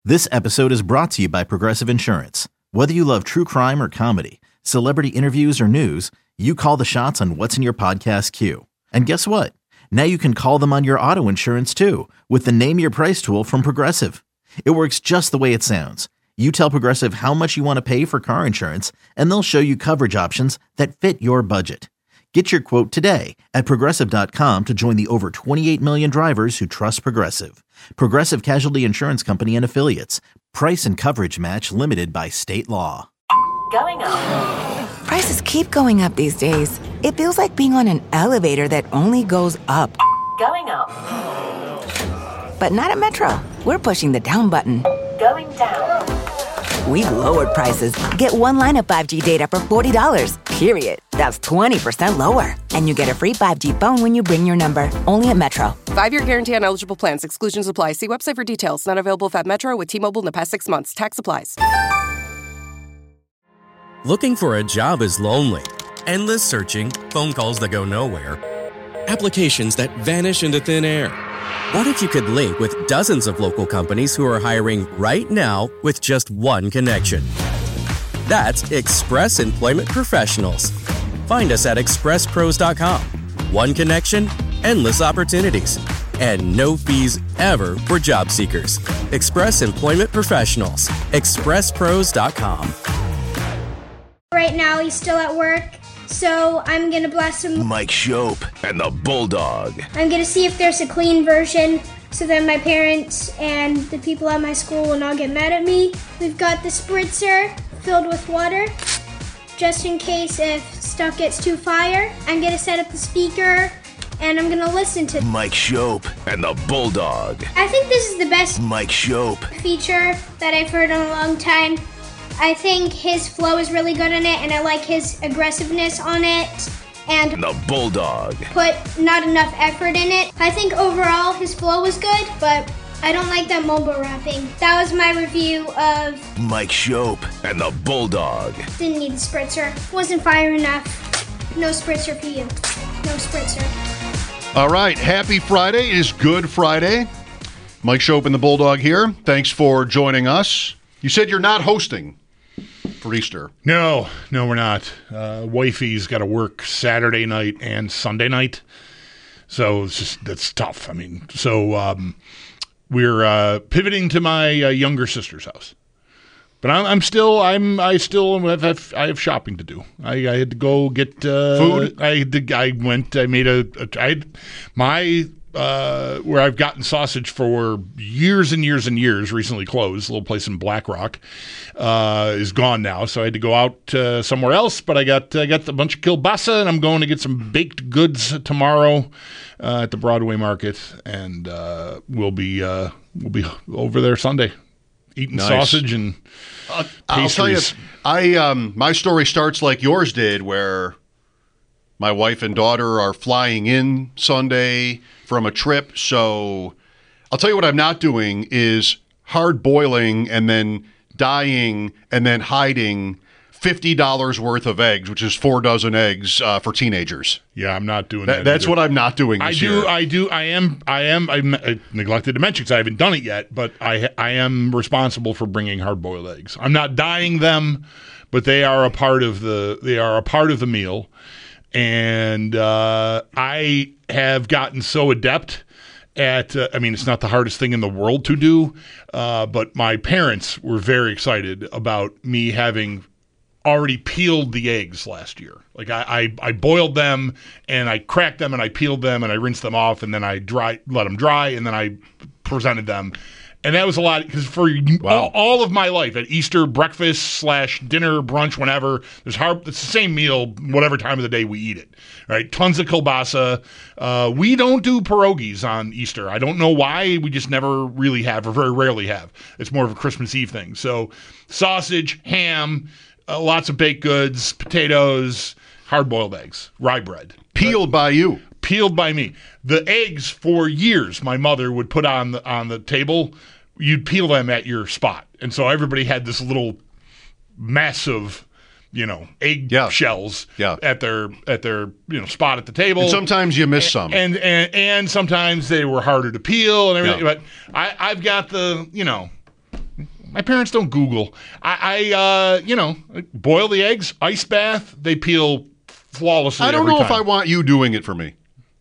This episode is brought to you by Progressive Insurance. Whether you love true crime or comedy, celebrity interviews or news, you call the shots on what's in your podcast queue. And guess what? Now you can call them on your auto insurance too with the Name Your Price tool from Progressive. It works just the way it sounds. You tell Progressive how much you want to pay for car insurance, and they'll show you coverage options that fit your budget. Get your quote today at Progressive.com to join the over 28 million drivers who trust Progressive. Progressive Casualty Insurance Company and Affiliates. Price and coverage match limited by state law. Going up. Prices keep going up these days. It feels like being on an elevator that only goes up. Going up. But not at Metro. We're pushing the down button. Going down. We've lowered prices. Get one line of 5G data for $40, period. That's 20% lower. And you get a free 5G phone when you bring your number. Only at Metro. 5-year guarantee on eligible plans. Exclusions apply. See website for details. Not available at Metro with T-Mobile in the past 6 months. Tax applies. Looking for a job is lonely. Endless searching, phone calls that go nowhere, applications that vanish into thin air. What if you could link with dozens of local companies who are hiring right now with just one connection? That's Express Employment Professionals. Find us at expresspros.com. One connection, endless opportunities, and no fees ever for job seekers. Express Employment Professionals. expresspros.com. Right now, he's still at work, so I'm gonna blast him. Mike Shope and the Bulldog. I'm gonna see if there's a clean version so that my parents and the people at my school will not get mad at me. We've got the spritzer filled with water, just in case if stuff gets too fire. I'm gonna set up the speaker, and I'm gonna listen to Mike Shope and the Bulldog. I think this is the best Mike Shope feature that I've heard in a long time. I think his flow is really good in it, and I like his aggressiveness on it, and the Bulldog. Put not enough effort in it. I think overall his flow was good, but I don't like that mumble rapping. That was my review of Mike Shope and the Bulldog. Didn't need the spritzer. Wasn't fire enough. No spritzer for you. No spritzer. All right, happy Friday. It is Good Friday. Mike Shope and the Bulldog here. Thanks for joining us. You said you're not hosting for Easter. No, we're not. Wifey's got to work Saturday night and Sunday night, so that's tough. I mean, so we're pivoting to my younger sister's house, but I have shopping to do. I had to go get food. Where I've gotten sausage for years and years and years, recently closed, a little place in Black Rock, is gone now. So I had to go out somewhere else, but I got a bunch of kielbasa, and I'm going to get some baked goods tomorrow at the Broadway Market, and we'll be over there Sunday eating sausage and pastries. I'll tell you, my story starts like yours did, where my wife and daughter are flying in Sunday from a trip. So I'll tell you what I'm not doing is hard boiling and then dyeing and then hiding $50 worth of eggs, which is 4 dozen eggs for teenagers. Yeah, I'm not doing that. That's what I'm not doing this year. I neglected to mention because I haven't done it yet, but I am responsible for bringing hard-boiled eggs. I'm not dyeing them, but they are a part of the meal. And I have gotten so adept at, it's not the hardest thing in the world to do, but my parents were very excited about me having already peeled the eggs last year. Like I boiled them and I cracked them and I peeled them and I rinsed them off and then I let them dry and then I presented them. And that was a lot because for all of my life at Easter, breakfast / dinner, brunch, whenever, it's the same meal, whatever time of the day we eat it, right? Tons of kielbasa. We don't do pierogies on Easter. I don't know why. We just never really have or very rarely have. It's more of a Christmas Eve thing. So sausage, ham, lots of baked goods, potatoes, hard-boiled eggs, rye bread. Peeled by you. Peeled by me. The eggs, for years, my mother would put on the table. You'd peel them at your spot. And so everybody had this little mess of, egg shells at their spot at the table. And sometimes you miss some. And sometimes they were harder to peel and everything. Yeah. But I've got the, My parents don't Google. I boil the eggs, ice bath, they peel flawlessly. I don't every know if time. I want you doing it for me.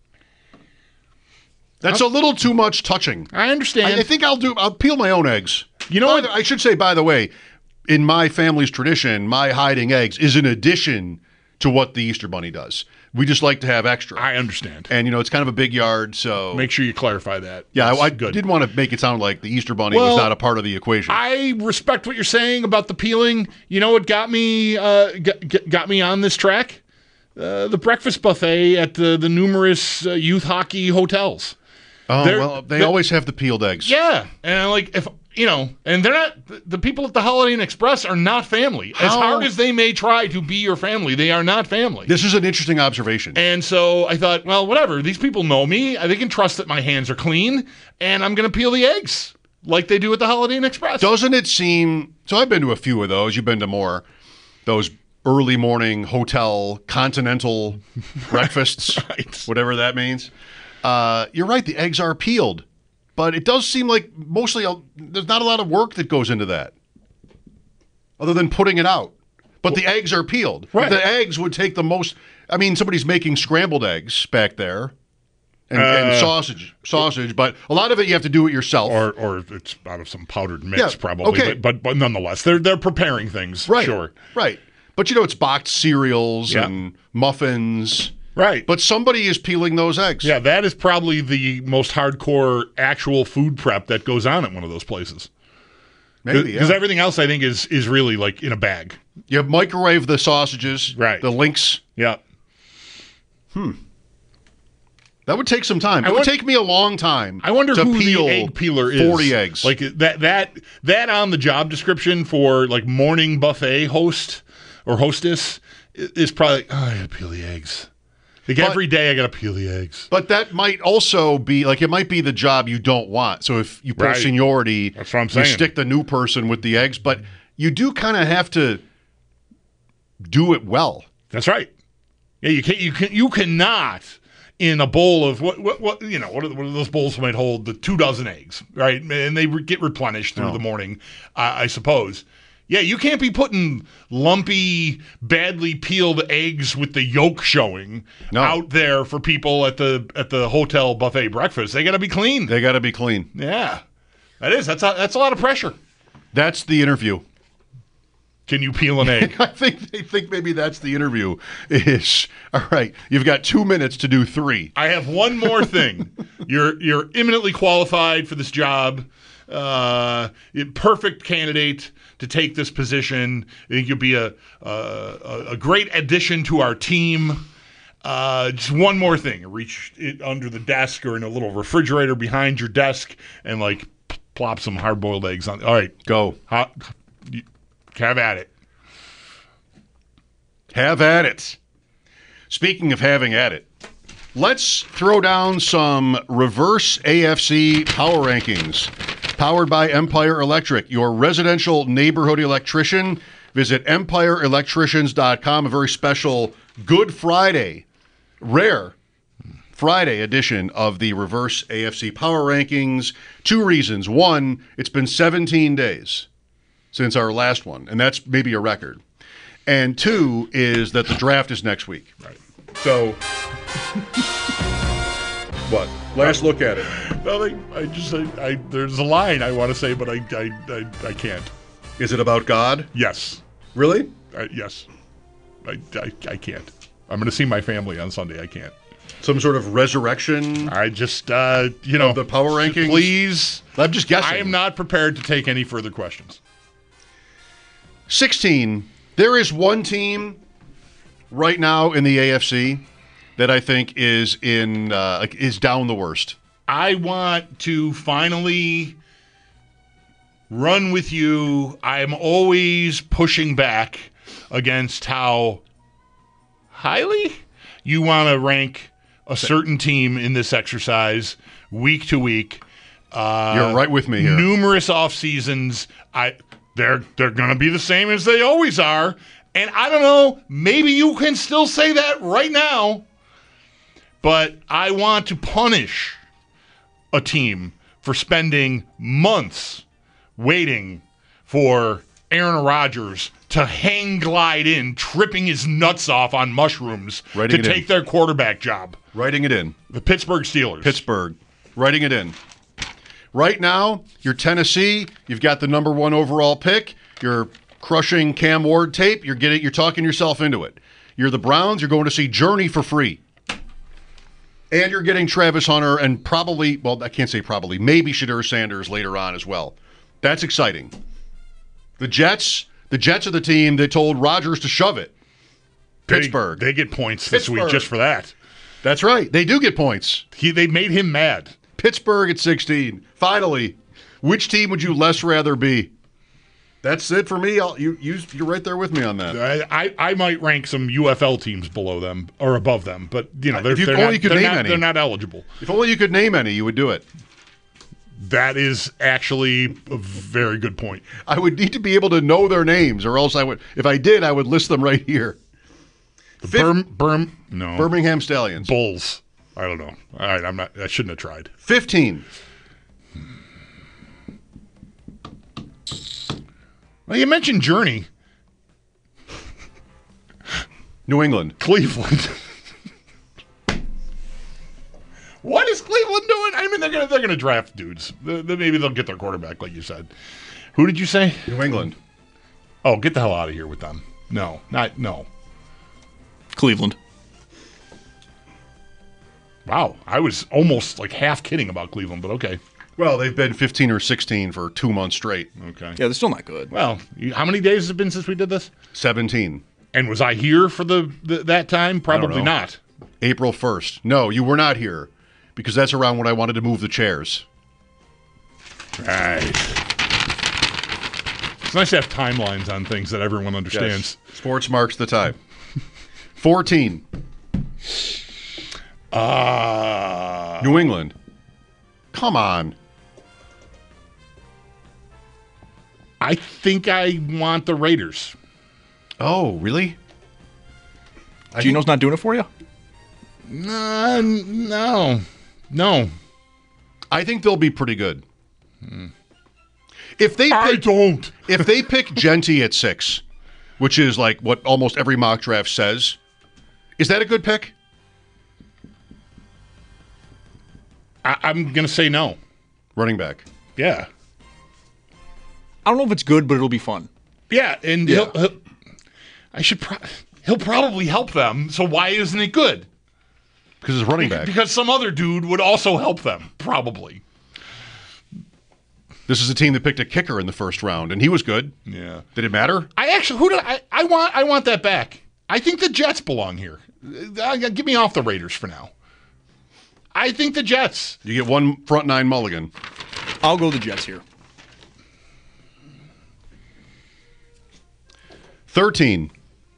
That's a little too much touching. I understand. I think I'll peel my own eggs. You know what? I should say, by the way, in my family's tradition, my hiding eggs is an addition to what the Easter Bunny does. We just like to have extra. I understand. And, it's kind of a big yard, so... Make sure you clarify that. Yeah, I good. didn't want to make it sound like the Easter Bunny was not a part of the equation. I respect what you're saying about the peeling. You know what got me got me on this track? The breakfast buffet at the numerous youth hockey hotels. Oh, they always have the peeled eggs. Yeah, and and they're not, the people at the Holiday Inn Express are not family. As hard as they may try to be your family, they are not family. This is an interesting observation. And so I thought, well, whatever. These people know me. They can trust that my hands are clean, and I'm going to peel the eggs like they do at the Holiday Inn Express. Doesn't it seem... So I've been to a few of those. You've been to more. Those early morning hotel continental breakfasts, Right. Whatever that means. You're right. The eggs are peeled. But it does seem like mostly there's not a lot of work that goes into that other than putting it out. But the eggs are peeled. Right. The eggs would take the most. I mean, somebody's making scrambled eggs back there and sausage. But a lot of it you have to do it yourself. Or it's out of some powdered mix, Yeah, probably. okay. But nonetheless, they're preparing things. Right. Sure. Right. But it's boxed cereals and muffins. Right. But somebody is peeling those eggs. Yeah, that is probably the most hardcore actual food prep that goes on at one of those places. Maybe, Because everything else, I think, is really like in a bag. You microwave the sausages, Right. the links. Yeah. That would take some time. It would take me a long time. I wonder to who peel the egg peeler is. 40 eggs. Like that on the job description for like morning buffet host or hostess is probably, I gotta peel the eggs. Like every day I gotta peel the eggs. But that might also be, it might be the job you don't want. So if you put Right. seniority, That's what I'm you saying. stick the new person with the eggs. But you do kind of have to do it well. That's right. Yeah, you cannot in a bowl of what are those bowls might hold the 24 eggs, right? And they get replenished through the morning, I suppose. Yeah, you can't be putting lumpy, badly peeled eggs with the yolk showing out there for people at the hotel buffet breakfast. They got to be clean. They got to be clean. Yeah, that's a lot of pressure. That's the interview. Can you peel an egg? I think they think maybe that's the interview. Is all right. You've got 2 minutes to do 3. I have one more thing. You're eminently qualified for this job. Perfect candidate to take this position. I think you'll be a great addition to our team. Just one more thing. Reach it under the desk or in a little refrigerator behind your desk and plop some hard-boiled eggs on. All right, go. Have at it. Have at it. Speaking of having at it, let's throw down some reverse AFC power rankings. Powered by Empire Electric, your residential neighborhood electrician. Visit EmpireElectricians.com. A very special Good Friday, rare Friday edition of the reverse AFC power rankings. 2 reasons. 1, it's been 17 days since our last one, and that's maybe a record. And 2 is that the draft is next week. Right. So, what? Last look at it. Nothing. There's a line I want to say, but I can't. Is it about God? Yes. Really? Yes. I can't. I'm going to see my family on Sunday. I can't. Some sort of resurrection? I just, the power rankings? Please. I'm just guessing. I am not prepared to take any further questions. 16. There is one team right now in the AFC that I think is is down the worst. I want to finally run with you. I'm always pushing back against how highly you want to rank a certain team in this exercise week to week. You're right with me here. Numerous off seasons. They're going to be the same as they always are. And I don't know, maybe you can still say that right now, but I want to punish a team for spending months waiting for Aaron Rodgers to hang glide in, tripping his nuts off on mushrooms to take their quarterback job. Writing it in. The Pittsburgh Steelers. Pittsburgh. Writing it in. Right now, you're Tennessee. You've got the number 1 overall pick. You're crushing Cam Ward tape. You're talking yourself into it. You're the Browns. You're going to see Journey for free. And you're getting Travis Hunter and probably, well, I can't say probably, maybe Shadur Sanders later on as well. That's exciting. The Jets are the team that told Rodgers to shove it. Pittsburgh. They get points this week just for that. That's right. They do get points. They made him mad. Pittsburgh at 16. Finally, which team would you less rather be? That's it for me. You're right there with me on that. I might rank some UFL teams below them or above them, but they're not eligible. If only you could name any, you would do it. That is actually a very good point. I would need to be able to know their names, or else I would. If I did, I would list them right here. Birmingham Stallions. Bulls. I don't know. All right, I shouldn't have tried. 15. Well, you mentioned Journey. New England. Cleveland. What is Cleveland doing? I mean, they're gonna draft dudes. Maybe they'll get their quarterback, like you said. Who did you say? New England. Oh, get the hell out of here with them. No. Cleveland. Wow, I was almost like half kidding about Cleveland, but okay. Well, they've been 15 or 16 for 2 months straight. Okay. Yeah, they're still not good. Well, how many days has it been since we did this? 17. And was I here for that time? Probably not. April 1st. No, you were not here, because that's around when I wanted to move the chairs. Right. It's nice to have timelines on things that everyone understands. Yes. Sports marks the time. 14. New England. Come on. I think I want the Raiders. Oh, really? Gino's not doing it for you? No. I think they'll be pretty good. If they pick Genty at 6, which is like what almost every mock draft says, is that a good pick? I'm going to say no. Running back. Yeah. I don't know if it's good, but it'll be fun. Yeah, and he'll probably help them, so why isn't it good? Because it's running back. Because some other dude would also help them, probably. This is a team that picked a kicker in the first round, and he was good. Yeah. Did it matter? I want that back. I think the Jets belong here. Get me off the Raiders for now. I think the Jets. You get one front 9 mulligan. I'll go the Jets here. 13.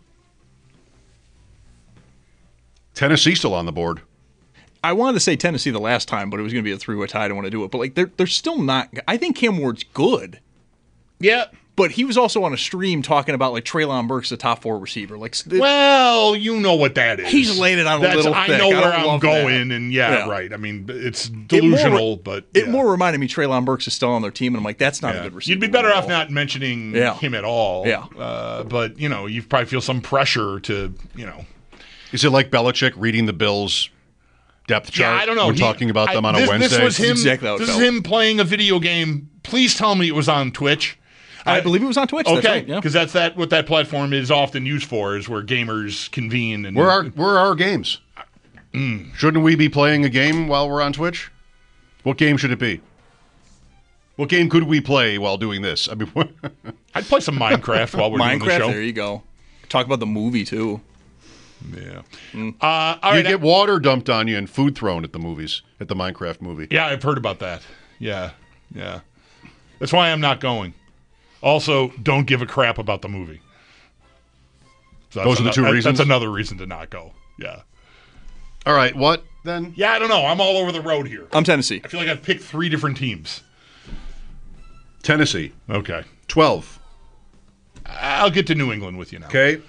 Tennessee still on the board. I wanted to say Tennessee the last time, but it was going to be a 3-way tie. I don't want to do it. But like they're still not. I think Cam Ward's good. Yeah. But he was also on a stream talking about like Treylon Burks, the top 4 receiver. Well, you know what that is. He's laying it on a little thick. I know where I'm going, and right. I mean, it's delusional, but it more reminded me Treylon Burks is still on their team, and I'm like, that's not a good receiver. You'd be better off not mentioning him at all. Yeah. But you probably feel some pressure to Is it like Belichick reading the Bills' depth chart? Yeah, I don't know. We're talking about them on a Wednesday. This was him. Exactly how it this felt. is him playing a video game. Please tell me it was on Twitch. I believe it was on Twitch. Okay, because that's what that platform is often used for, is where gamers convene. And where are our games? Shouldn't we be playing a game while we're on Twitch? What game should it be? What game could we play while doing this? I mean, I'd play some Minecraft while we're doing the show. There you go. Talk about the movie too. Yeah. All right, you get water dumped on you and food thrown at the movies, at the Minecraft movie. Yeah, I've heard about that. Yeah. That's why I'm not going. Also, don't give a crap about the movie. So those are the 2 reasons? That's another reason to not go. Yeah. All right, what then? Yeah, I don't know. I'm all over the road here. I'm Tennessee. I feel like I've picked 3 different teams. Tennessee. Okay. 12. I'll get to New England with you now. Okay.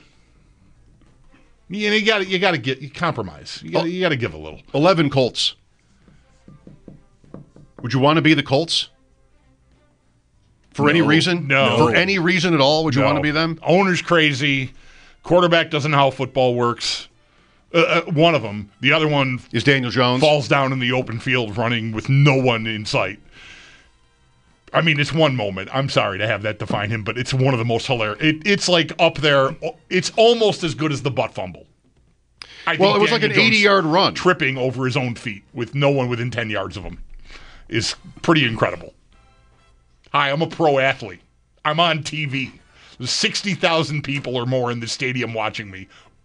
You got to get compromise. You got to give a little. 11 Colts. Would you want to be the Colts? For any reason? No. For any reason at all, would you want to be them? Owner's crazy. Quarterback doesn't know how football works. One of them. The other one is Daniel Jones. Falls down in the open field running with no one in sight. I mean, it's one moment. I'm sorry to have that define him, but it's one of the most hilarious. It's like up there. It's almost as good as the butt fumble. It was like an 80-yard run. Tripping over his own feet with no one within 10 yards of him is pretty incredible. Hi, I'm a pro athlete. I'm on TV. There's 60,000 people or more in the stadium watching me.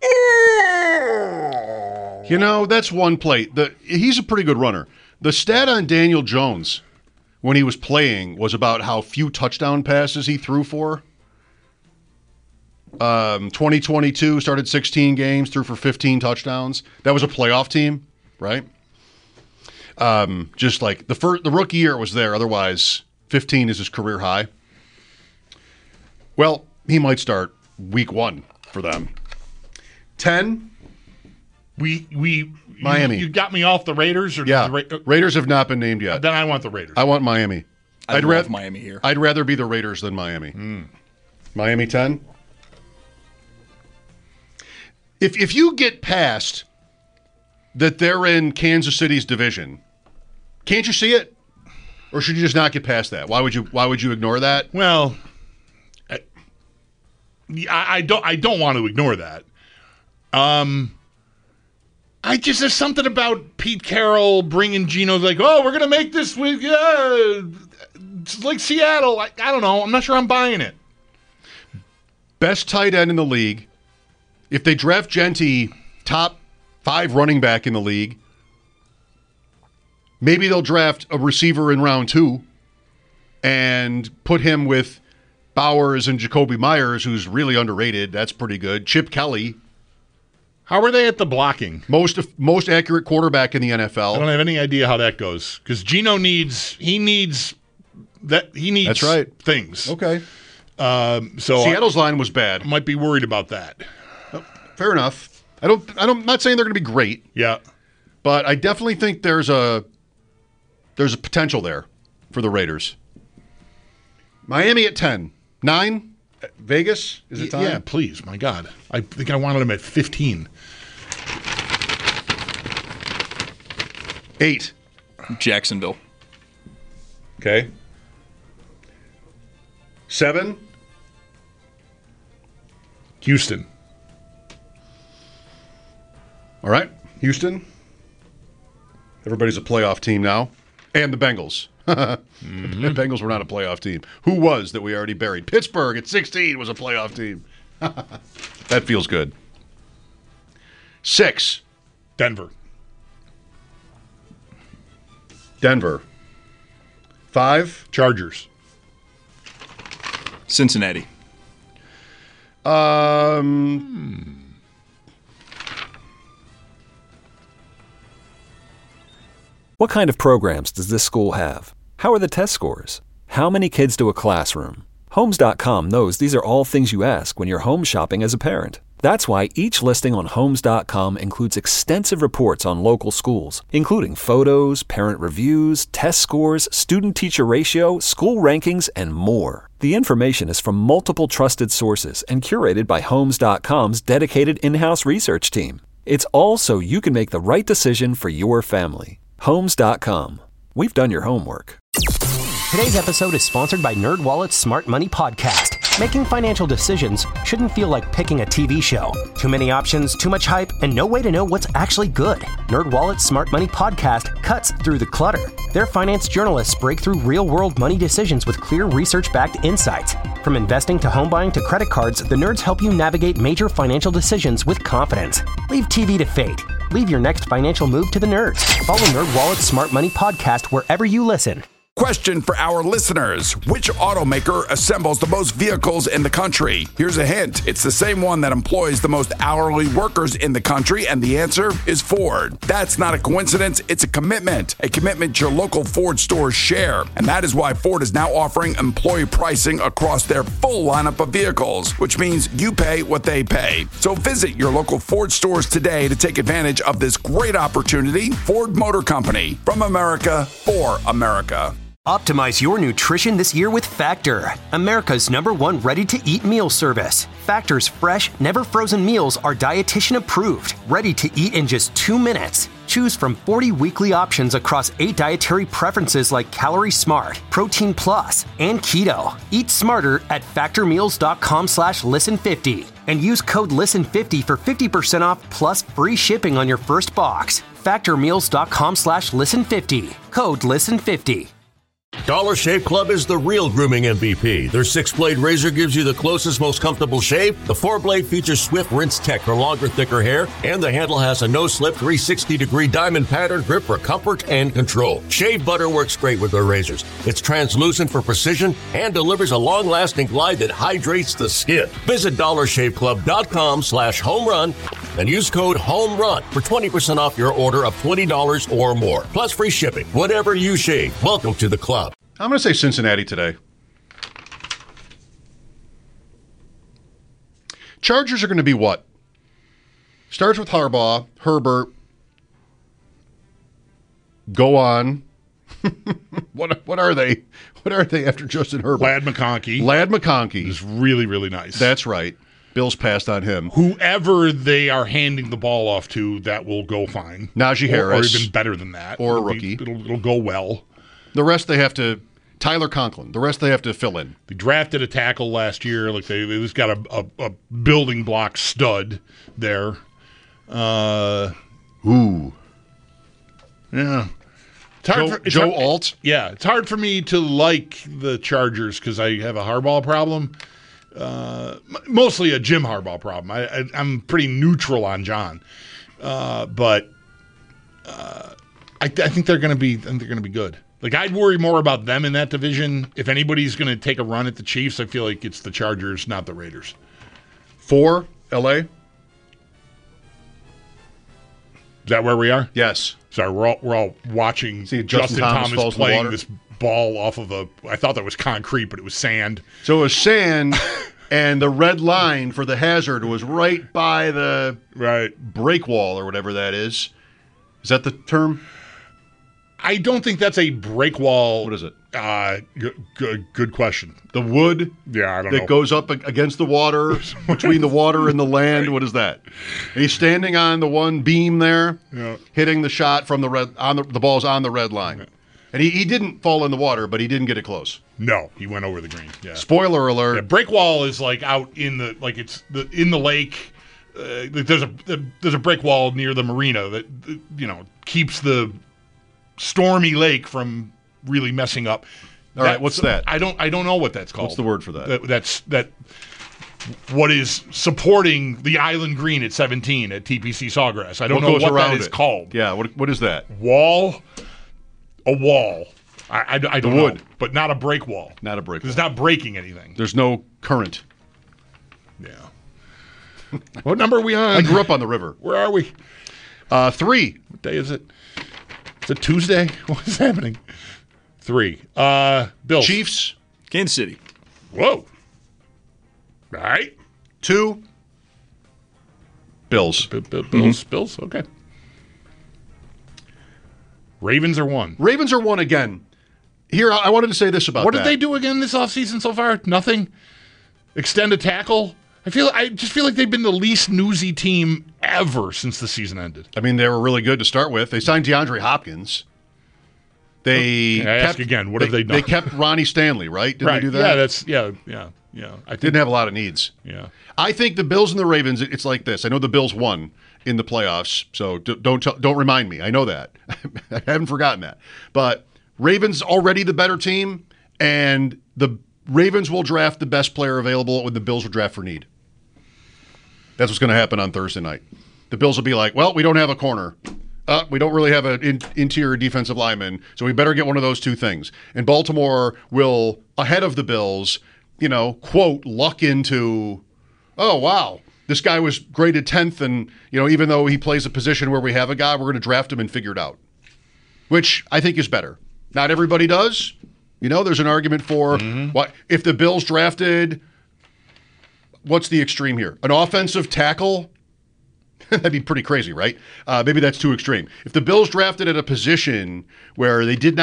You know, that's one play. He's a pretty good runner. The stat on Daniel Jones when he was playing was about how few touchdown passes he threw for. 2022, started 16 games, threw for 15 touchdowns. That was a playoff team, right? Just like the rookie year was there. Otherwise, 15 is his career high. Well, he might start week 1 for them. 10. Miami. You got me off the Raiders? Or yeah, Raiders have not been named yet. Then I want the Raiders. I want Miami. I'd rather Miami here. I'd rather be the Raiders than Miami. Miami 10. If you get past that they're in Kansas City's division, can't you see it? Or should you just not get past that? Why would you ignore that? Well, I don't want to ignore that. There's something about Pete Carroll bringing Geno, like, oh, we're gonna make this with it's like Seattle. I don't know. I'm not sure I'm buying it. Best tight end in the league. If they draft Gentry, top 5 running back in the league, maybe they'll draft a receiver in round 2 and put him with Bowers and Jacoby Myers, who's really underrated. That's pretty good. Chip Kelly. How are they at the blocking? Most accurate quarterback in the NFL. I don't have any idea how that goes because Geno needs That's right. Things. Okay. So Seattle's line was bad. I might be worried about that. Fair enough. I'm not saying they're going to be great. Yeah. But I definitely think there's a potential there for the Raiders. Miami at 10. 9? Vegas? Is it time? Yeah, please. My God. I think I wanted them at 15. 8. Jacksonville. Okay. 7. Houston. All right. Houston. Everybody's a playoff team now. And the Bengals. The Bengals were not a playoff team. Who was that we already buried? Pittsburgh at 16 was a playoff team. That feels good. 6. Denver. 5. Chargers. Cincinnati. What kind of programs does this school have? How are the test scores? How many kids to a classroom? Homes.com knows these are all things you ask when you're home shopping as a parent. That's why each listing on Homes.com includes extensive reports on local schools, including photos, parent reviews, test scores, student-teacher ratio, school rankings, and more. The information is from multiple trusted sources and curated by Homes.com's dedicated in-house research team. It's all so you can make the right decision for your family. Homes.com. We've done your homework. Today's episode is sponsored by NerdWallet's Smart Money Podcast. Making financial decisions shouldn't feel like picking a TV show. Too many options, too much hype, and no way to know what's actually good. NerdWallet's Smart Money Podcast cuts through the clutter. Their finance journalists break through real-world money decisions with clear research-backed insights. From investing to home buying to credit cards, the nerds help you navigate major financial decisions with confidence. Leave TV to fate. Leave your next financial move to the nerds. Follow NerdWallet's Smart Money Podcast wherever you listen. Question for our listeners. Which automaker assembles the most vehicles in the country? Here's a hint. It's the same one that employs the most hourly workers in the country, and the answer is Ford. That's not a coincidence. It's a commitment your local Ford stores share. And that is why Ford is now offering employee pricing across their full lineup of vehicles, which means you pay what they pay. So visit your local Ford stores today to take advantage of this great opportunity. Ford Motor Company, from America, for America. Optimize your nutrition this year with Factor, America's #1 ready-to-eat meal service. Factor's fresh, never-frozen meals are dietitian approved, ready to eat in just 2 minutes. Choose from 40 weekly options across 8 dietary preferences like Calorie Smart, Protein Plus, and Keto. Eat smarter at factormeals.com/listen50 and use code LISTEN50 for 50% off plus free shipping on your first box. Factormeals.com/listen50. Code LISTEN50. Dollar Shave Club is the real grooming MVP. Their 6-blade razor gives you the closest, most comfortable shave. The 4-blade features swift rinse tech for longer, thicker hair. And the handle has a no-slip 360-degree diamond pattern grip for comfort and control. Shave butter works great with their razors. It's translucent for precision and delivers a long-lasting glide that hydrates the skin. Visit dollarshaveclub.com/homerun and use code HOMERUN for 20% off your order of $20 or more. Plus free shipping. Whatever you shave, welcome to the club. I'm going to say Cincinnati today. Chargers are going to be what? Starts with Harbaugh, Herbert. Go on. What are they? What are they after Justin Herbert? Ladd McConkey. Ladd McConkey is really, really nice. That's right. Bills passed on him. Whoever they are handing the ball off to, that will go fine. Najee Harris. Or even better than that. Or a rookie. It'll go well. The rest they have to – Tyler Conklin. The rest they have to fill in. They drafted a tackle last year. Like they just got a building block stud there. Ooh. Yeah. Joe Alt? Yeah. It's hard for me to like the Chargers because I have a Harbaugh problem. Mostly a Jim Harbaugh problem. I'm pretty neutral on John. But I think they're going to be good. Like, I'd worry more about them in that division. If anybody's going to take a run at the Chiefs, I feel like it's the Chargers, not the Raiders. 4, L.A.? Is that where we are? Yes. Sorry, we're all watching Justin Thomas playing this ball off of I thought that was concrete, but it was sand. So it was sand, and the red line for the hazard was right by the break wall or whatever that is. Is that the term? I don't think that's a break wall. What is it? Good question. The wood I don't know. That goes up against the water, between the water and the land. What is that? He's standing on the one beam there, hitting the shot from the red. The ball's on the red line. And he didn't fall in the water, but he didn't get it close. No, he went over the green. Yeah. Spoiler alert. Yeah, break wall is like out in the in the lake. There's a break wall near the marina that keeps the stormy lake from really messing up. All right, what's that? I don't know what that's called. What's the word for that? What is supporting the island green at 17 at TPC Sawgrass? I don't know what that is called. Yeah, what is that? Wall. A wall. I don't know. Wood. But not a break wall. Not a break wall. It's not breaking anything. There's no current. Yeah. What number are we on? I grew up on the river. Where are we? 3. What day is it? Is it Tuesday? What is happening? 3. Bills. Chiefs. Kansas City. Whoa. All right. 2. Bills. Bills. Okay. Ravens are 1. Ravens are 1 again. Here, I wanted to say this about What that. did they do again this offseason so far? Nothing? Extend a tackle? I just feel like they've been the least newsy team ever since the season ended. I mean, they were really good to start with. They signed DeAndre Hopkins. I ask again, what have they done? They kept Ronnie Stanley, right? Didn't they do that? Yeah. I didn't have a lot of needs. Yeah. I think the Bills and the Ravens, it's like this. I know the Bills won in the playoffs, so don't remind me. I know that. I haven't forgotten that. But Ravens already the better team, and the Ravens will draft the best player available when the Bills will draft for need. That's what's going to happen on Thursday night. The Bills will be like, well, we don't have a corner. We don't really have an interior defensive lineman, so we better get one of those two things. And Baltimore will, ahead of the Bills, quote, luck into, oh, wow, this guy was graded 10th, and, even though he plays a position where we have a guy, we're going to draft him and figure it out, which I think is better. Not everybody does. There's an argument for what if the Bills drafted, what's the extreme here? An offensive tackle? That'd be pretty crazy, right? Maybe that's too extreme. If the Bills drafted at a position where they did not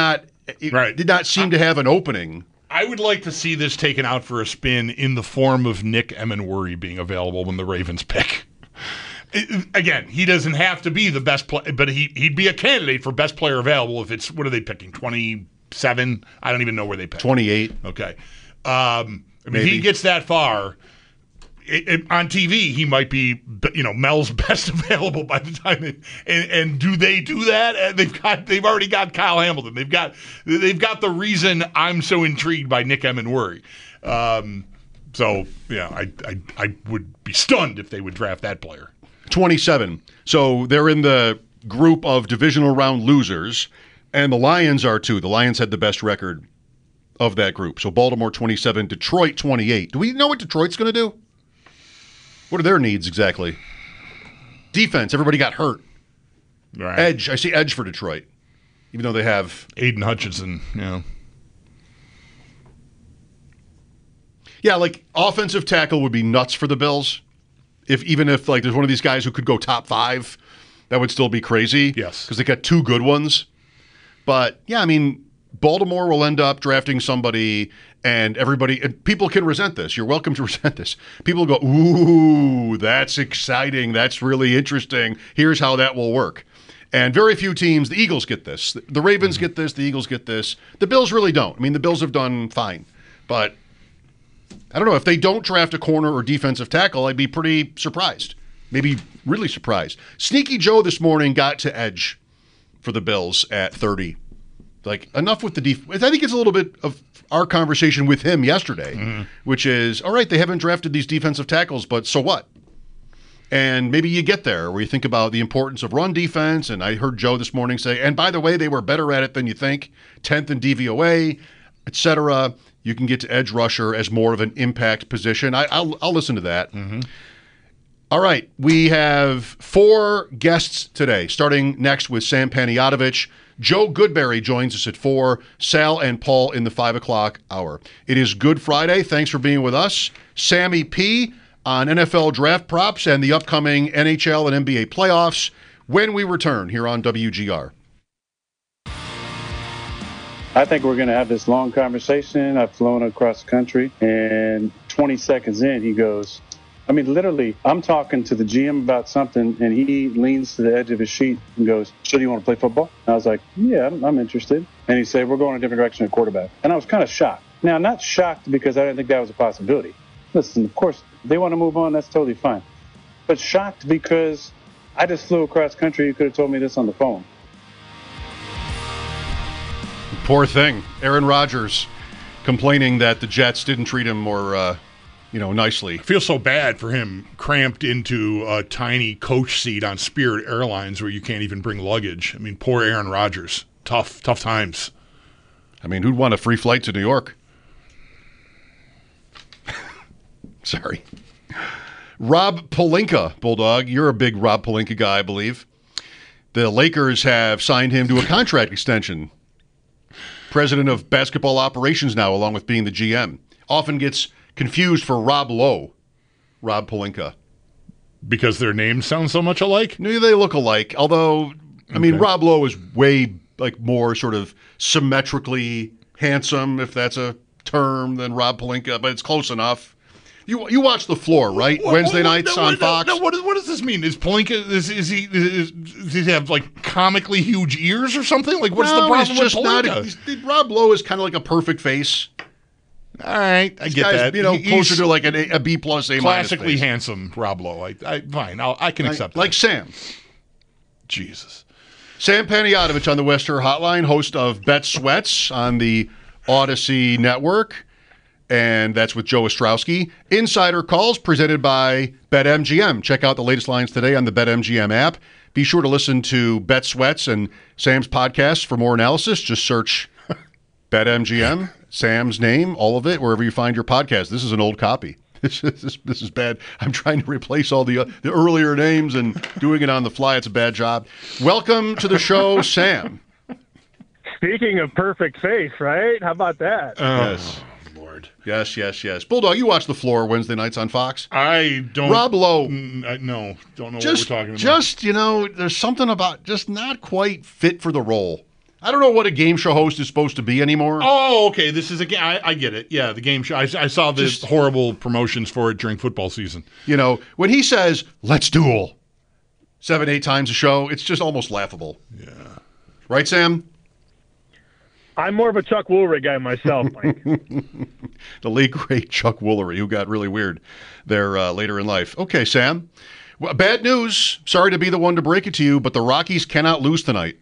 it did not seem to have an opening. I would like to see this taken out for a spin in the form of Nick Emenworry being available when the Ravens pick. Again, he doesn't have to be the best player, but he'd be a candidate for best player available if it's, what are they picking, 27? I don't even know where they pick. 28. Okay. If he gets that far, on TV, he might be, Mel's best available by the time. And do they do that? They've already got Kyle Hamilton. They've got the reason I'm so intrigued by Nick Emenworry. So yeah, I would be stunned if they would draft that player. 27. So they're in the group of divisional round losers, and the Lions are too. The Lions had the best record of that group. So Baltimore 27, Detroit 28. Do we know what Detroit's going to do? What are their needs exactly? Defense. Everybody got hurt. Right. Edge. I see edge for Detroit, even though they have Aiden Hutchinson. Yeah, like offensive tackle would be nuts for the Bills. Even if like there's one of these guys who could go top 5, that would still be crazy. Yes. Because they got 2 good ones. But yeah, I mean, Baltimore will end up drafting somebody, and people can resent this. You're welcome to resent this. People go, ooh, that's exciting. That's really interesting. Here's how that will work. And very few teams, the Eagles get this. The Ravens get this. The Eagles get this. The Bills really don't. I mean, the Bills have done fine. But I don't know. If they don't draft a corner or defensive tackle, I'd be pretty surprised. Maybe really surprised. Sneaky Joe this morning got to edge for the Bills at 30. Like, enough with the defense. I think it's a little bit of our conversation with him yesterday, which is, all right, they haven't drafted these defensive tackles, but so what? And maybe you get there where you think about the importance of run defense, and I heard Joe this morning say, and by the way, they were better at it than you think, 10th in DVOA, etc. You can get to edge rusher as more of an impact position. I'll listen to that. All right, we have 4 guests today, starting next with Sam Panayotovich. Joe Goodberry joins us at 4, Sal and Paul in the 5 o'clock hour. It is Good Friday. Thanks for being with us. Sammy P. on NFL draft props and the upcoming NHL and NBA playoffs when we return here on WGR. I think we're going to have this long conversation. I've flown across the country, and 20 seconds in, he goes, literally, I'm talking to the GM about something, and he leans to the edge of his sheet and goes, so do you want to play football? I was like, yeah, I'm interested. And he said, we're going a different direction at quarterback. And I was kind of shocked. Now, not shocked because I didn't think that was a possibility. Listen, of course, if they want to move on, that's totally fine. But shocked because I just flew across country. You could have told me this on the phone. Poor thing. Aaron Rodgers complaining that the Jets didn't treat him more nicely. I feel so bad for him, cramped into a tiny coach seat on Spirit Airlines where you can't even bring luggage. I mean, poor Aaron Rodgers. Tough times. I mean, who'd want a free flight to New York? Sorry. Rob Pelinka, Bulldog. You're a big Rob Pelinka guy, I believe. The Lakers have signed him to a contract extension. President of basketball operations now, along with being the GM. Often gets confused for Rob Lowe, Rob Pelinka. Because their names sound so much alike? No, they look alike. Although, I mean, Rob Lowe is way more sort of symmetrically handsome, if that's a term, than Rob Pelinka, but it's close enough. You watch The Floor, right? Wednesday nights on Fox. No, what does this mean? Is Pelinka does he have like comically huge ears or something? Like what's the problem with Pelinka? Rob Lowe is kind of like a perfect face. All right, I get that. Closer to like a B plus, A minus. Classically handsome Rob Lowe. Fine, I can accept that. Like Sam. Jesus. Sam Panayotovich on the Wester Hotline, host of Bet Sweats on the Odyssey Network. And that's with Joe Ostrowski. Insider Calls presented by BetMGM. Check out the latest lines today on the BetMGM app. Be sure to listen to Bet Sweats and Sam's podcast for more analysis. Just search BetMGM, Sam's name, all of it, wherever you find your podcast. This is an old copy. This is bad. I'm trying to replace all the earlier names and doing it on the fly. It's a bad job. Welcome to the show, Sam. Speaking of perfect face, right? How about that? Yes. Yes. Bulldog, you watch The Floor Wednesday nights on Fox? I don't. Rob Lowe. No, don't know what we're talking about. Just, there's something about just not quite fit for the role. I don't know what a game show host is supposed to be anymore. Oh, okay. This is a game. I get it. Yeah, the game show. I saw the horrible promotions for it during football season. You know, when he says, let's duel 7-8 times a show, it's just almost laughable. Yeah. Right, Sam? I'm more of a Chuck Woolery guy myself, Mike. The late, great Chuck Woolery, who got really weird there later in life. Okay, Sam. Well, bad news. Sorry to be the one to break it to you, but the Rockies cannot lose tonight.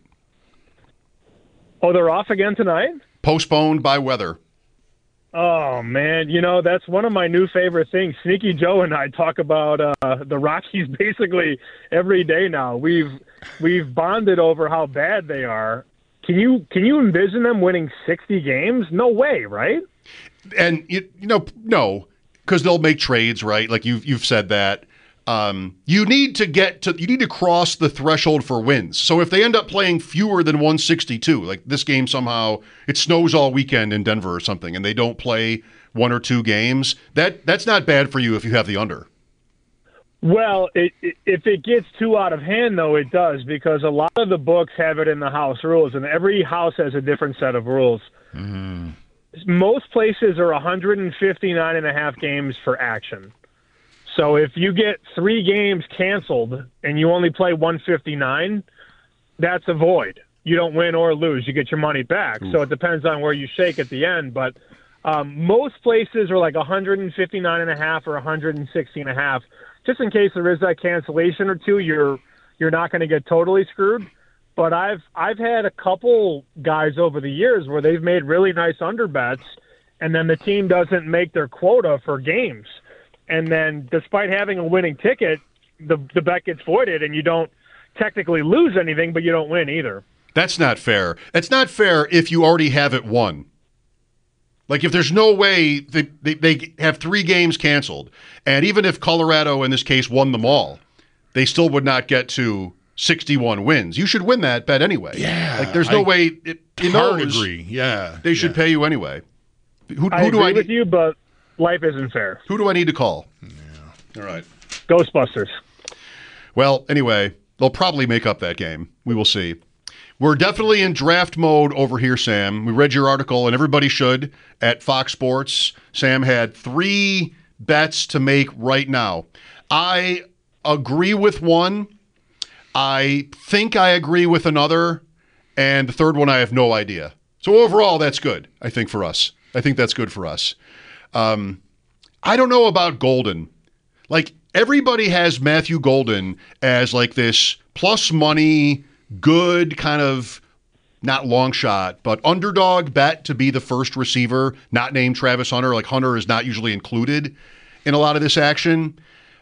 Oh, they're off again tonight? Postponed by weather. Oh, man. You know, that's one of my new favorite things. Sneaky Joe and I talk about the Rockies basically every day now. We've bonded over how bad they are. Can you envision them winning 60 games? No way, right? And, no, because they'll make trades, right? Like you've said that. You need to cross the threshold for wins. So if they end up playing fewer than 162, like this game somehow, it snows all weekend in Denver or something, and they don't play 1 or 2 games, that's not bad for you if you have the under. Well, if it gets too out of hand, though, it does, because a lot of the books have it in the house rules, and every house has a different set of rules. Mm-hmm. Most places are 159.5 games for action. So if you get 3 games canceled and you only play 159, that's a void. You don't win or lose. You get your money back. Ooh. So it depends on where you shake at the end. But most places are like 159.5 or 160.5. Just in case there is that cancellation or two, you're not going to get totally screwed. But I've had a couple guys over the years where they've made really nice under bets, and then the team doesn't make their quota for games. And then despite having a winning ticket, the bet gets voided, and you don't technically lose anything, but you don't win either. That's not fair. That's not fair if you already have it won. Like, if there's no way they have 3 games canceled, and even if Colorado, in this case, won them all, they still would not get to 61 wins. You should win that bet anyway. Yeah. Like, there's no way in those, agree. Yeah. They should pay you anyway. Who I do agree I with you, but life isn't fair. Who do I need to call? Yeah. All right. Ghostbusters. Well, anyway, they'll probably make up that game. We will see. We're definitely in draft mode over here, Sam. We read your article, and everybody should, at Fox Sports. Sam had 3 bets to make right now. I agree with one. I think I agree with another. And the third one, I have no idea. So overall, that's good, I think, for us. I think that's good for us. I don't know about Golden. Like, everybody has Matthew Golden as like this plus money, good kind of, not long shot, but underdog bet to be the first receiver, not named Travis Hunter. Like, Hunter is not usually included in a lot of this action.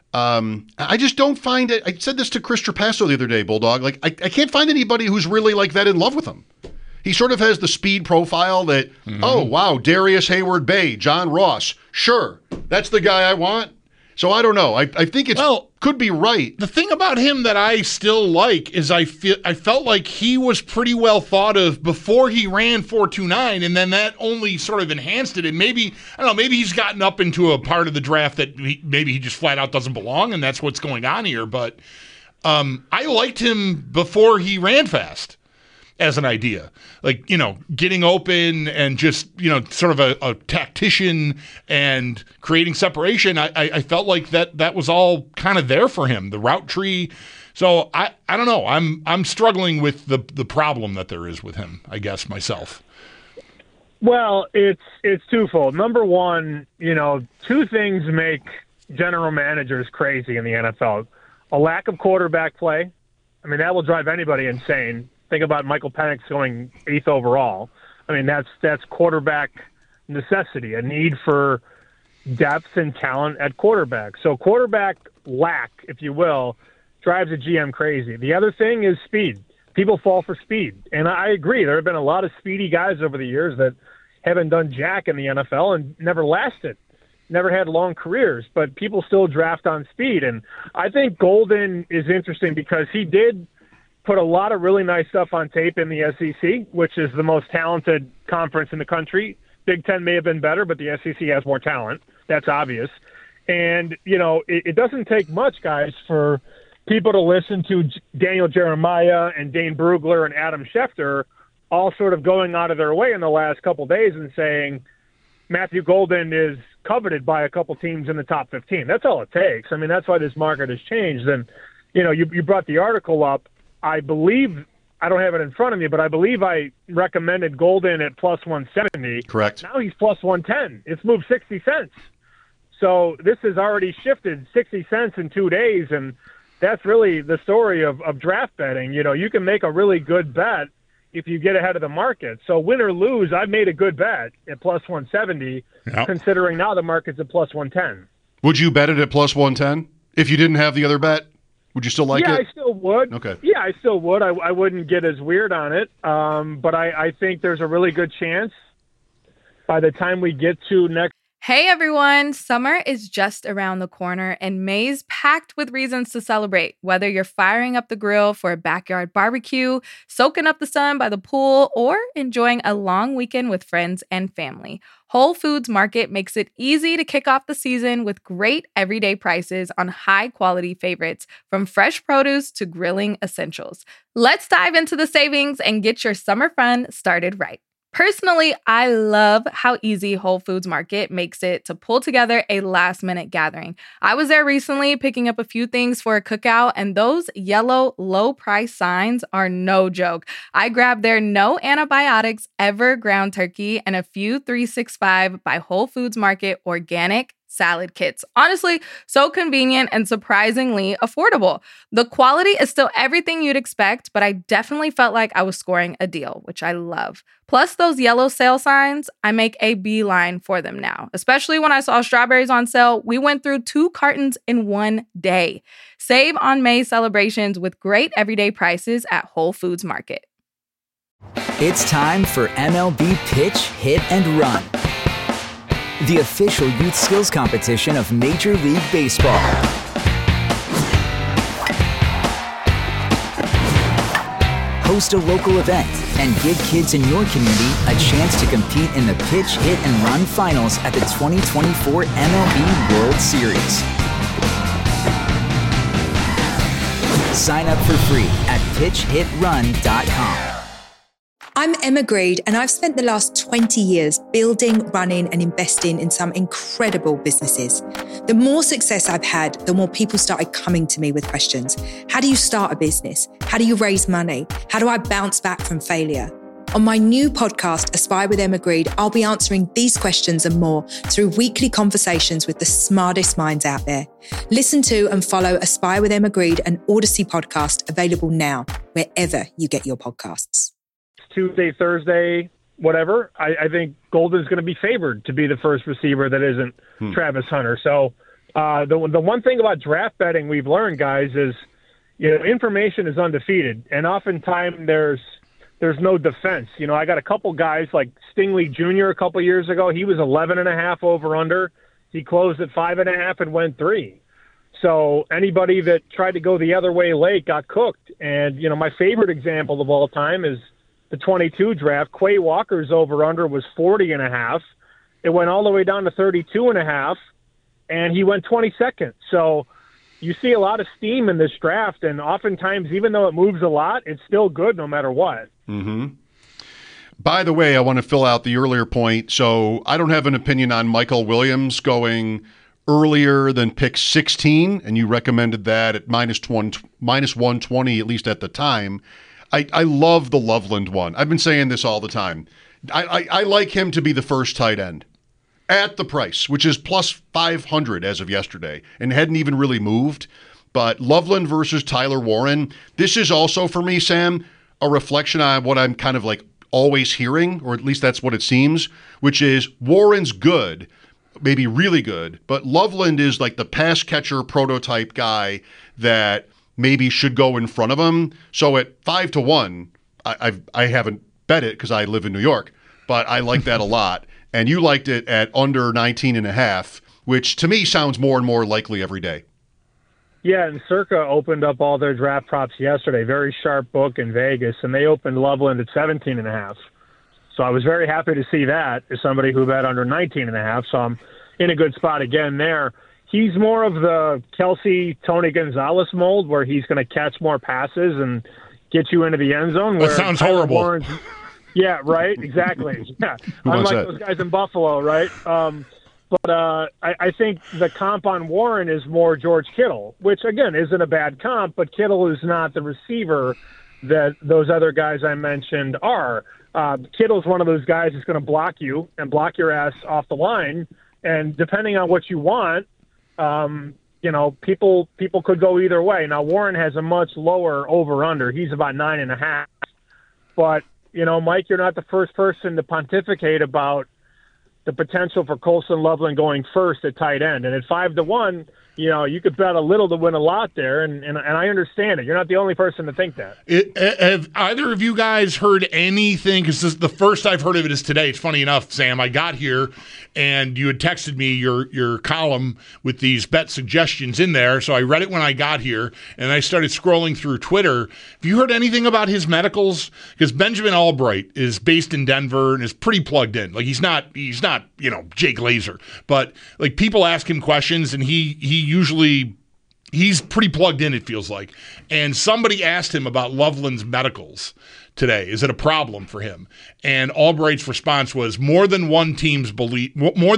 I just don't find it. I said this to Chris Trapasso the other day, Bulldog. Like, I can't find anybody who's really like that in love with him. He sort of has the speed profile that, oh, wow, Darius Hayward-Bay, John Ross. Sure, that's the guy I want. So I don't know. I think it could be right. The thing about him that I still like is I felt like he was pretty well thought of before he ran 4.29, and then that only sort of enhanced it. And maybe, I don't know, maybe he's gotten up into a part of the draft that maybe he just flat out doesn't belong, and that's what's going on here. But I liked him before he ran fast as an idea. Like, getting open and just, sort of a tactician and creating separation. I felt like that was all kind of there for him, the route tree. So I don't know. I'm struggling with the problem that there is with him, I guess, myself. Well, it's twofold. Number one, 2 things make general managers crazy in the NFL. A lack of quarterback play. I mean, that will drive anybody insane. Think about Michael Penix going 8th overall. I mean, that's quarterback necessity, a need for depth and talent at quarterback. So quarterback lack, if you will, drives a GM crazy. The other thing is speed. People fall for speed. And I agree. There have been a lot of speedy guys over the years that haven't done jack in the NFL and never lasted, never had long careers, but people still draft on speed. And I think Golden is interesting because he did put a lot of really nice stuff on tape in the SEC, which is the most talented conference in the country. Big Ten may have been better, but the SEC has more talent. That's obvious. And, it doesn't take much, guys, for people to listen to Daniel Jeremiah and Dane Brugler and Adam Schefter, all sort of going out of their way in the last couple days and saying Matthew Golden is coveted by a couple teams in the top 15. That's all it takes. I mean, that's why this market has changed. And, you brought the article up. I believe, I don't have it in front of me, but I believe I recommended Golden at plus 170. Correct. Now he's plus 110. It's moved 60 cents. So this has already shifted 60 cents in 2 days, and that's really the story of draft betting. You can make a really good bet if you get ahead of the market. So win or lose, I've made a good bet at plus 170, considering now the market's at plus 110. Would you bet it at plus 110 if you didn't have the other bet? Would you still like it? Yeah, I still would. Okay. Yeah, I still would. I wouldn't get as weird on it, but I think there's a really good chance by the time we get to next. Hey everyone, summer is just around the corner and May's packed with reasons to celebrate. Whether you're firing up the grill for a backyard barbecue, soaking up the sun by the pool, or enjoying a long weekend with friends and family, Whole Foods Market makes it easy to kick off the season with great everyday prices on high-quality favorites, from fresh produce to grilling essentials. Let's dive into the savings and get your summer fun started right. Personally, I love how easy Whole Foods Market makes it to pull together a last-minute gathering. I was there recently picking up a few things for a cookout, and those yellow low-price signs are no joke. I grabbed their no antibiotics ever ground turkey and a few 365 by Whole Foods Market organic salad kits. Honestly, so convenient and surprisingly affordable. The quality is still everything you'd expect, but I definitely felt like I was scoring a deal, which I love. Plus those yellow sale signs, I make a beeline for them now. Especially when I saw strawberries on sale, we went through 2 cartons in one day. Save on May celebrations with great everyday prices at Whole Foods Market. It's time for MLB Pitch, Hit, and Run, the official youth skills competition of Major League Baseball. Host a local event and give kids in your community a chance to compete in the Pitch, Hit, and Run finals at the 2024 MLB World Series. Sign up for free at pitchhitrun.com. I'm Emma Greed, and I've spent the last 20 years building, running, and investing in some incredible businesses. The more success I've had, the more people started coming to me with questions. How do you start a business? How do you raise money? How do I bounce back from failure? On my new podcast, Aspire with Emma Greed, I'll be answering these questions and more through weekly conversations with the smartest minds out there. Listen to and follow Aspire with Emma Greed, an Odyssey podcast, available now, wherever you get your podcasts. Tuesday, Thursday, whatever, I think Golden's going to be favored to be the first receiver that isn't Travis Hunter. So the one thing about draft betting we've learned, guys, is information is undefeated, and oftentimes there's no defense. I got a couple guys like Stingley Jr. a couple years ago. He was 11.5 over under. He closed at 5.5 and went 3. So anybody that tried to go the other way late got cooked. And my favorite example of all time is the 22 draft. Quay Walker's over-under was 40.5. It went all the way down to 32.5, and he went 22nd. So you see a lot of steam in this draft, and oftentimes, even though it moves a lot, it's still good no matter what. Mm-hmm. By the way, I want to fill out the earlier point. So I don't have an opinion on Michael Williams going earlier than pick 16, and you recommended that at minus 120, at least at the time. I love the Loveland one. I've been saying this all the time. I like him to be the first tight end at the price, which is plus 500 as of yesterday, and hadn't even really moved. But Loveland versus Tyler Warren, this is also for me, Sam, a reflection on what I'm kind of like always hearing, or at least that's what it seems, which is Warren's good, maybe really good, but Loveland is like the pass catcher prototype guy that maybe should go in front of him. So at 5-1, I haven't bet it because I live in New York, but I like that a lot. And you liked it at under 19.5, which to me sounds more and more likely every day. Yeah, and Circa opened up all their draft props yesterday. Very sharp book in Vegas, and they opened Loveland at 17.5. So I was very happy to see that as somebody who bet under 19.5. So I'm in a good spot again there. He's more of the Kelsey, Tony Gonzalez mold, where he's going to catch more passes and get you into the end zone. That sounds horrible. Yeah, right. Exactly. Yeah, Who wants unlike that? those guys in Buffalo, right? But I think the comp on Warren is more George Kittle, which again isn't a bad comp, but Kittle is not the receiver that those other guys I mentioned are. Kittle's one of those guys that's going to block you and block your ass off the line, and depending on what you want, people could go either way. Now Warren has a much lower over/under; he's about 9.5. But Mike, you're not the first person to pontificate about the potential for Colson Loveland going first at tight end. And at 5-1, you could bet a little to win a lot there. And I understand it. You're not the only person to think that. Have either of you guys heard anything? Because the first I've heard of it is today. It's funny enough, Sam, I got here and you had texted me your column with these bet suggestions in there. So I read it when I got here and I started scrolling through Twitter. Have you heard anything about his medicals? Because Benjamin Albright is based in Denver and is pretty plugged in. Like he's not Jake Glazer, but like people ask him questions and he's pretty plugged in, it feels like. And somebody asked him about Loveland's medicals today. Is it a problem for him? And Albright's response was more than one team believes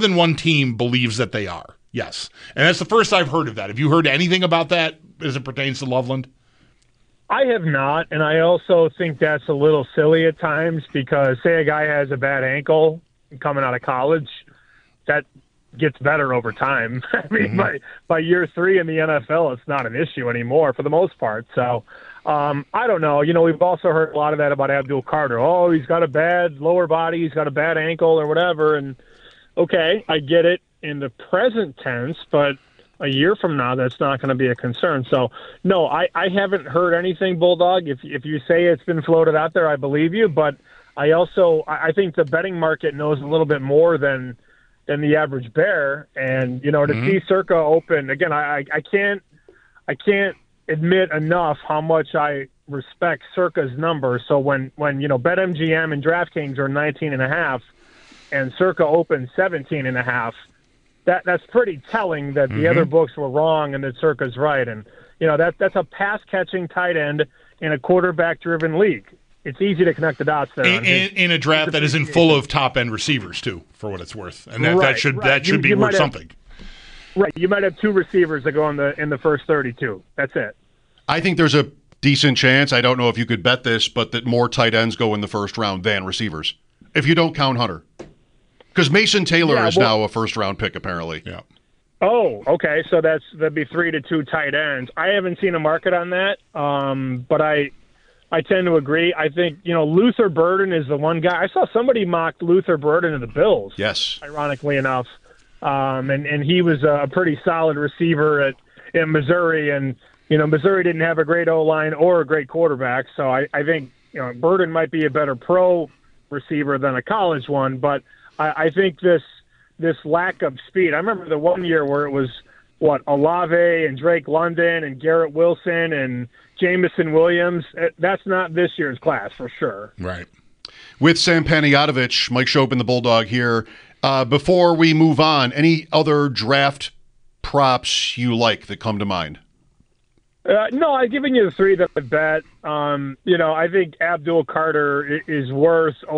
that they are. Yes. And that's the first I've heard of that. Have you heard anything about that as it pertains to Loveland? I have not, and I also think that's a little silly at times because say a guy has a bad ankle coming out of college, that gets better over time. I mean, by year 3 in the NFL, it's not an issue anymore for the most part. So I don't know. We've also heard a lot of that about Abdul Carter. Oh, he's got a bad lower body. He's got a bad ankle or whatever. And okay, I get it in the present tense, but a year from now, that's not going to be a concern. So no, I haven't heard anything, Bulldog. If you say it's been floated out there, I believe you. But I think the betting market knows a little bit more than the average bear. And, to see Circa open, again, I can't admit enough how much I respect Circa's number. So when BetMGM and DraftKings are 19.5 and Circa opens 17.5, that's pretty telling that the other books were wrong and that Circa's right. And, that's a pass-catching tight end in a quarterback-driven league. It's easy to connect the dots there. In a draft that isn't full of top-end receivers, too, for what it's worth. And that should be worth something. Right. You might have 2 receivers that go in the first 32. That's it. I think there's a decent chance, I don't know if you could bet this, but that more tight ends go in the first round than receivers, if you don't count Hunter. Because Mason Taylor is now a first-round pick, apparently. Yeah. Oh, okay. So that'd be 3 to 2 tight ends. I haven't seen a market on that, but I tend to agree. I think, Luther Burden is the one guy. I saw somebody mock Luther Burden of the Bills. Yes. Ironically enough. And he was a pretty solid receiver in Missouri. And, Missouri didn't have a great O-line or a great quarterback. So I think, Burden might be a better pro receiver than a college one. But I think this lack of speed. I remember the one year where it was, Olave and Drake London and Garrett Wilson and Jamison Williams. That's not this year's class for sure. Right. With Sam Panayotovich, Mike Schopp and the Bulldog here. Before we move on, any other draft props you like that come to mind? No, I've given you the 3 that I bet. I think Abdul Carter is worth a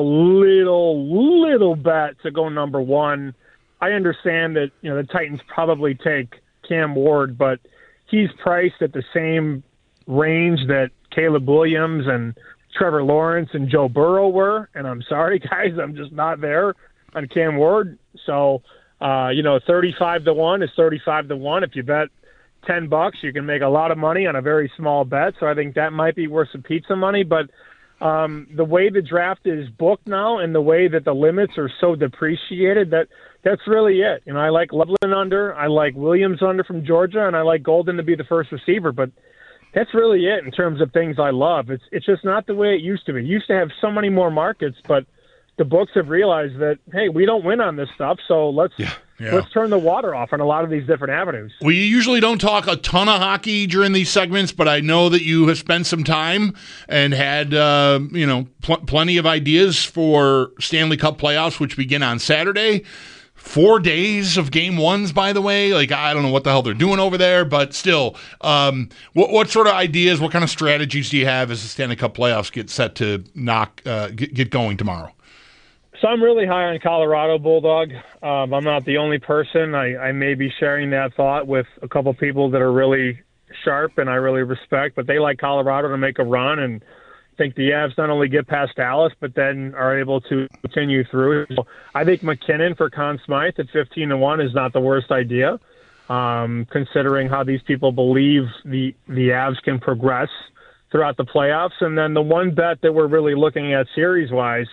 little bet to go number 1. I understand that, the Titans probably take Cam Ward, but he's priced at the same range that Caleb Williams and Trevor Lawrence and Joe Burrow were. And I'm sorry, guys, I'm just not there on Cam Ward. So, 35-1 is 35-1. If you bet $10, you can make a lot of money on a very small bet. So I think that might be worth some pizza money. But the way the draft is booked now and the way that the limits are so depreciated, that's really it. I like Loveland under, I like Williams under from Georgia, and I like Golden to be the first receiver. But that's really it in terms of things I love. It's just not the way it used to be. It used to have so many more markets, but the books have realized that, hey, we don't win on this stuff, so let's turn the water off on a lot of these different avenues. We usually don't talk a ton of hockey during these segments, but I know that you have spent some time and had plenty of ideas for Stanley Cup playoffs, which begin on Saturday. 4 days of game ones, by the way. Like, I don't know what the hell they're doing over there, but still, what sort of ideas, what kind of strategies do you have as the Stanley Cup playoffs get set to get going tomorrow? So I'm really high on Colorado, Bulldog. I'm not the only person. I may be sharing that thought with a couple people that are really sharp and I really respect, but they like Colorado to make a run and think the Avs not only get past Dallas, but then are able to continue through. So I think McKinnon for Conn Smythe at 15-1 is not the worst idea, considering how these people believe the Avs can progress throughout the playoffs. And then the one bet that we're really looking at series-wise,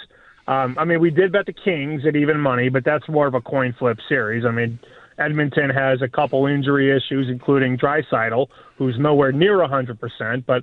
we did bet the Kings at even money, but that's more of a coin flip series. I mean, Edmonton has a couple injury issues, including Draisaitl, who's nowhere near 100%. But,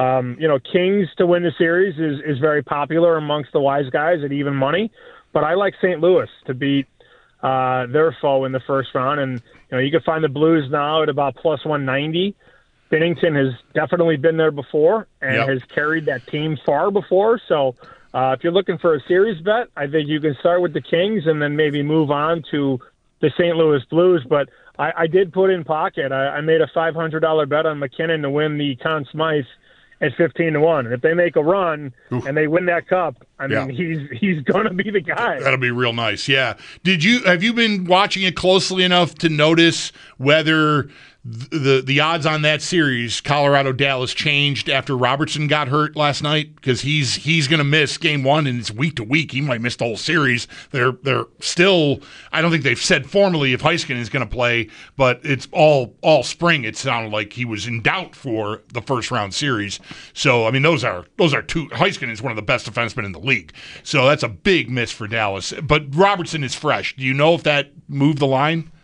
Kings to win the series is very popular amongst the wise guys at even money. But I like St. Louis to beat their foe in the first round. And, you can find the Blues now at about plus 190. Binnington has definitely been there before and has carried that team far before. So if you're looking for a series bet, I think you can start with the Kings and then maybe move on to the St. Louis Blues. But I did put in pocket. I made a $500 bet on McKinnon to win the Conn Smythe at 15-1. And if they make a run and they win that cup, he's going to be the guy. That'll be real nice. Yeah. Have you been watching it closely enough to notice whether the odds on that series, Colorado-Dallas, changed after Robertson got hurt last night? Because he's going to miss game one, and it's week to week. He might miss the whole series. They're still, I don't think they've said formally if Heiskanen is going to play, but it's all spring. It sounded like he was in doubt for the first round series. So, those are two. Heiskanen is one of the best defensemen in the league. So that's a big miss for Dallas. But Robertson is fresh. Do you know if that moved the line?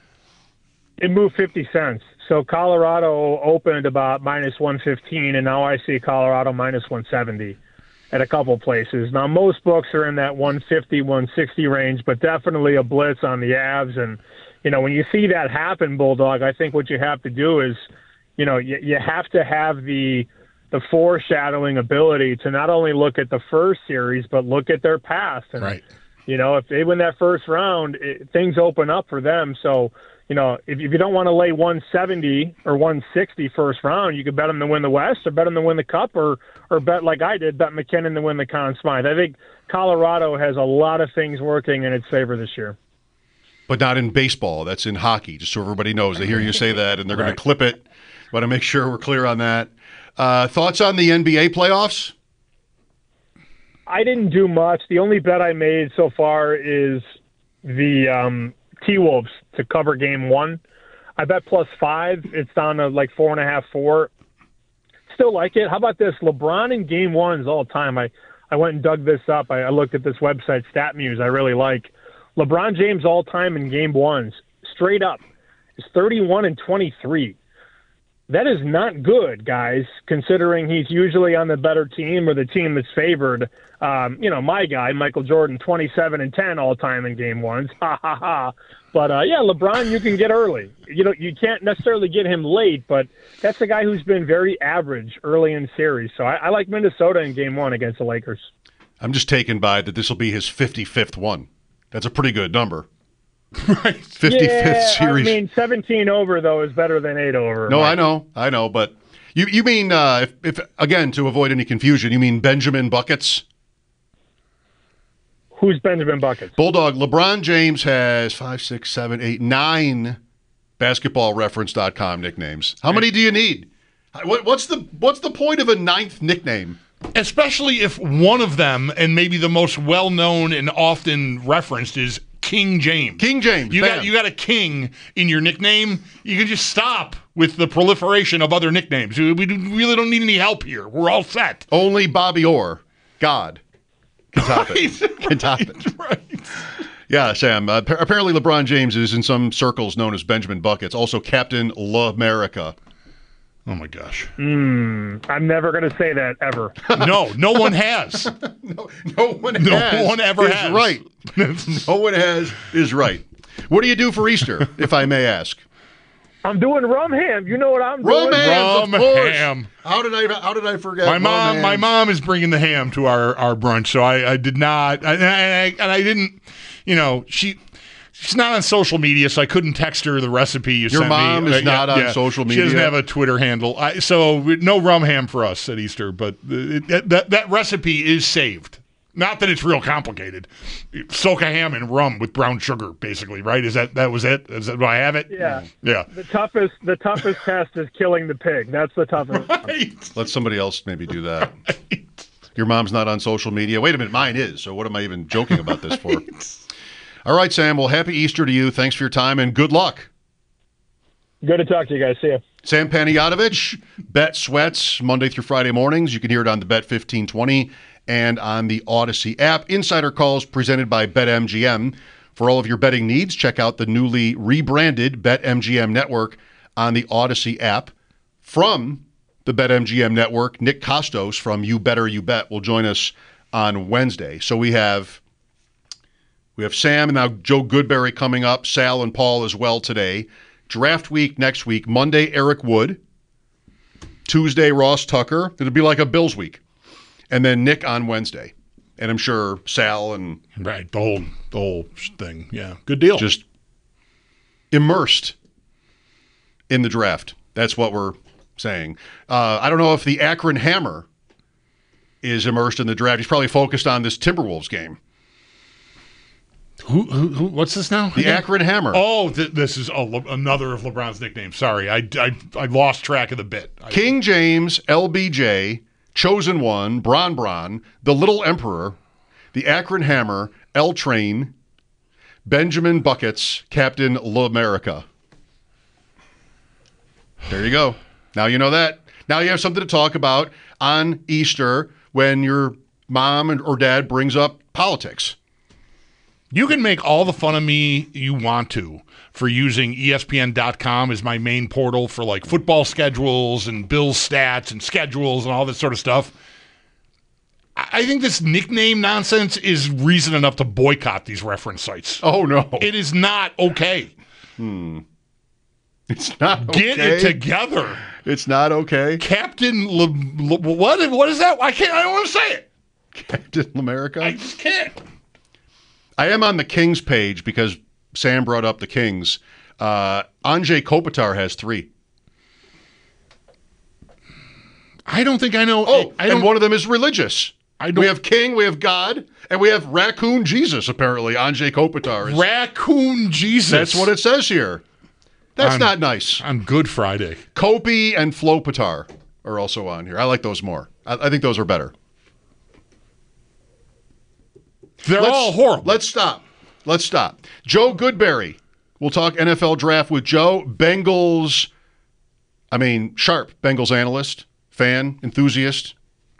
It moved 50 cents. So Colorado opened about minus 115, and now I see Colorado minus 170 at a couple places. Now, most books are in that 150, 160 range, but definitely a blitz on the Avs. And, when you see that happen, Bulldog, I think what you have to do is, you have to have the foreshadowing ability to not only look at the first series, but look at their past. And, if they win that first round, things open up for them. So, if you don't want to lay 170 or 160 first round, you could bet them to win the West or bet them to win the Cup or bet like I did, bet McKinnon to win the Conn Smythe. I think Colorado has a lot of things working in its favor this year. But not in baseball. That's in hockey, just so everybody knows. They hear you say that, and they're going to clip it. Want to make sure we're clear on that. Thoughts on the NBA playoffs? I didn't do much. The only bet I made so far is the T-Wolves to cover game one. I bet +5. It's down to like 4.5, 4. Still like it. How about this? LeBron in game ones all the time. I went and dug this up. I looked at this website, StatMuse, I really like. LeBron James all time in game ones, straight up, is 31-23. That is not good, guys, considering he's usually on the better team or the team that's favored. My guy, Michael Jordan, 27-10 all time in game ones. Ha, ha, ha. But, LeBron, you can get early. You can't necessarily get him late, but that's a guy who's been very average early in series. So I like Minnesota in game one against the Lakers. I'm just taken by that this will be his 55th one. That's a pretty good number. Right. 55th series. 17 over, though, is better than 8 over. No, right? I know. But you mean, if again, to avoid any confusion, you mean Benjamin Buckets? Who's Benjamin Buckets? Bulldog. LeBron James has 5, 6, 7, 8, 9 basketballreference.com nicknames. How many do you need? What's the point of a 9th nickname? Especially if one of them, and maybe the most well-known and often referenced, is King James. King James. You got a king in your nickname. You can just stop with the proliferation of other nicknames. We really don't need any help here. We're all set. Only Bobby Orr, God, can top it. Can top it. Right. Yeah, Sam. Apparently LeBron James is in some circles known as Benjamin Buckets, also Captain L'America. Oh, my gosh. I'm never going to say that ever. No one has. No one ever has. Right. No one has is right. What do you do for Easter, if I may ask? I'm doing rum ham. You know what I'm doing? Rum ham. How did I forget? My mom is bringing the ham to our brunch, so I did not, and I didn't. She's not on social media, so I couldn't text her the recipe you sent me. Your mom is not on social media? She doesn't have a Twitter handle. So no rum ham for us at Easter, but that recipe is saved. Not that it's real complicated. Soak a ham in rum with brown sugar, basically, right? That was it? Do I have it? Yeah. Yeah. The toughest test is killing the pig. That's the toughest. Right. Let somebody else maybe do that. Right. Your mom's not on social media. Wait a minute, mine is. So what am I even joking about this for? All right, Sam. Well, happy Easter to you. Thanks for your time and good luck. Good to talk to you guys. See ya. Sam Panayotovich, Bet Sweats, Monday through Friday mornings. You can hear it on the Bet 1520 and on the Odyssey app. Insider calls presented by BetMGM. For all of your betting needs, check out the newly rebranded BetMGM network on the Odyssey app. From the BetMGM network, Nick Kostos from You Better You Bet will join us on Wednesday. So we have Sam and now Joe Goodberry coming up, Sal and Paul as well today. Draft week next week, Monday, Eric Wood. Tuesday, Ross Tucker. It'll be like a Bills week. And then Nick on Wednesday. And I'm sure Sal and... Right, the whole thing. Yeah, good deal. Just immersed in the draft. That's what we're saying. I don't know if the Akron Hammer is immersed in the draft. He's probably focused on this Timberwolves game. Who? What's this now? The Akron Hammer. Oh, this is another of LeBron's nicknames. Sorry, I lost track of the bit. King James, LBJ, Chosen One, Bron, the Little Emperor, the Akron Hammer, L Train, Benjamin Buckets, Captain L'America. There you go. Now you know that. Now you have something to talk about on Easter when your mom or dad brings up politics. You can make all the fun of me you want to for using ESPN.com as my main portal for like football schedules and Bills stats and schedules and all this sort of stuff. I think this nickname nonsense is reason enough to boycott these reference sites. Oh, no. It is not okay. It's not okay. Get it together. It's not okay. Captain what is that? I don't want to say it. Captain L'America? I just can't. I am on the Kings page because Sam brought up the Kings. Anze Kopitar has 3. I don't think I know. Oh, and one of them is religious. We have King, we have God, and we have Raccoon Jesus, apparently. Anze Kopitar. Raccoon Jesus. That's what it says here. That's not nice. On Good Friday. Kopi and Flopitar are also on here. I like those more. I think those are better. They're all horrible. Let's stop. Joe Goodberry. We'll talk NFL draft with Joe. Sharp Bengals analyst, fan, enthusiast,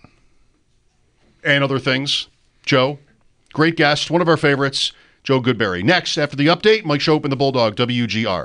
and other things. Joe, great guest, one of our favorites, Joe Goodberry. Next, after the update, Mike Schopp and the Bulldog, WGR.